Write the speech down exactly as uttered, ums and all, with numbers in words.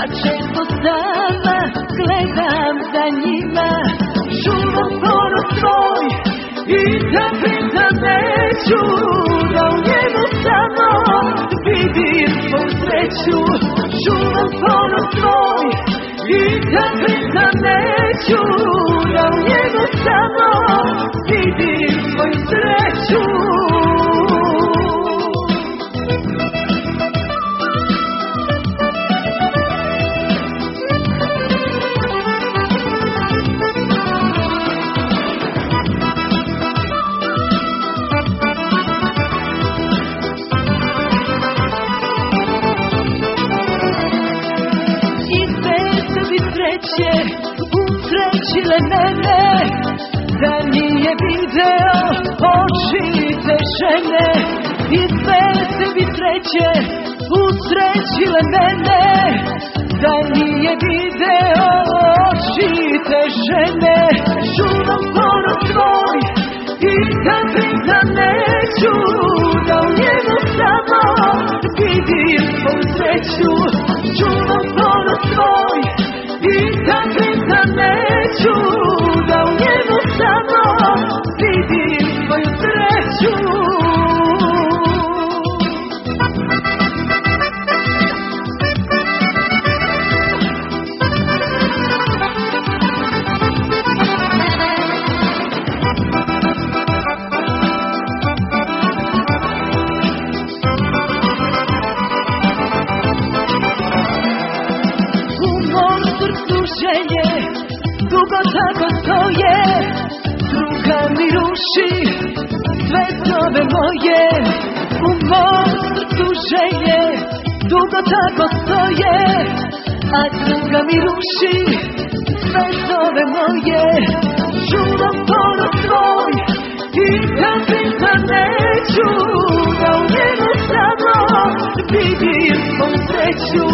Ja često sama gledam za njima, životvorno tvoj, i da priznam neću da u njemu samo vidim svoju sreću. Životvorno tvoj, i da priznam neću da u njemu samo vidim svoju sreću. Usrećile mene, da nije video oči te žene. I sve sebi sreće usrećile mene, da nije video oči te žene. Žuvam ponos tvoj, i da priznam neću da u njemu samo vidim svoju sreću. Žuvam ponos tvoj, i da priznam neću da u njemu samo vidim svoju sreću. Želje dugo tako stoje, druga mi ruši sve snove moje. U mom srcu želje dugo tako stoje, a druga mi ruši sve snove moje. Žuvam ponos tvoj, i da priznam neću da u njemu samo vidim svoju sreću.